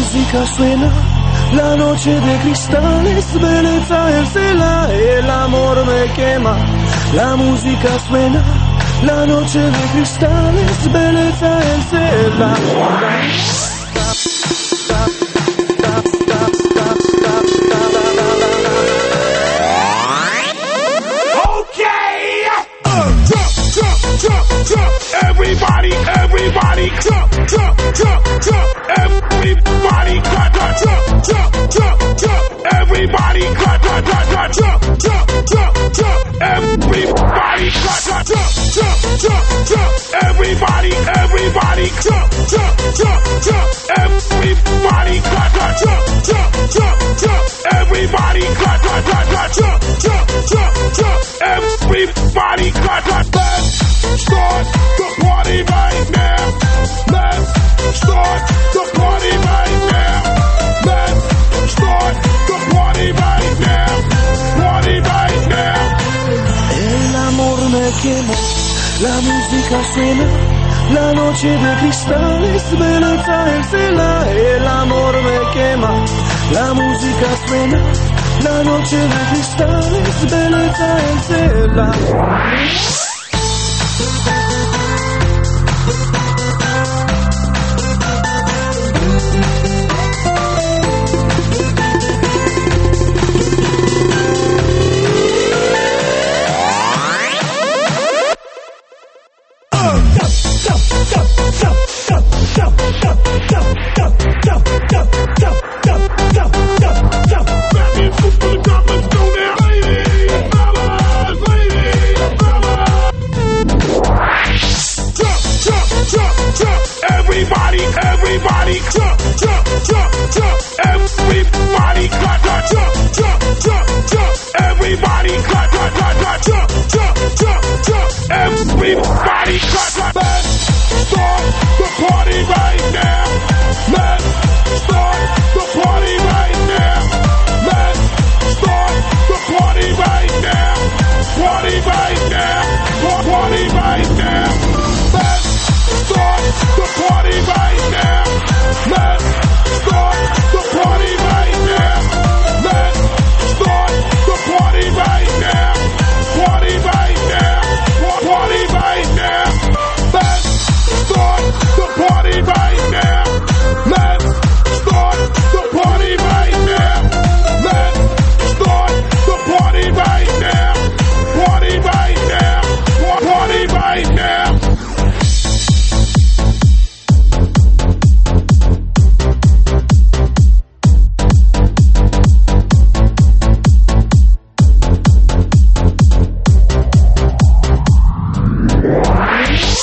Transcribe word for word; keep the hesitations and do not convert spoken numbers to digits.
música suena, la noche de cristales, belleza el cela, el amor me quema. La música suena, la noche de cristales, belleza el cela. Everybody, everybody, jump, jump, jump, jump. Everybody, cut, cut, jump, jump, jump, jump. Everybody, cut, cut, cut, cut, jump, jump, jump, jump. Everybody, cut, cut, jump, jump, jump, jump. Everybody, everybody, jump, jump, jump, jump. Everybody, cut, cut, jump, jump, jump, jump. Everybody, cut, cut, cut, cut, jump, jump, jump, jump. Everybody, cut, cut, let's start the party right now. Let's start the party right now. Let's start the party right now. Party right now. El amor me quema, la música suena, la noche de cristales, belleza el cela. El amor me quema, la música suena, la noche de cristales, belleza el cela. Everybody, everybody, jump, jump, jump, jump. Everybody, cut, cut, jump, jump, jump, jump. Everybody, cut, cut, cut, cut, jump, jump, jump, jump. Everybody, cut, cut, cut.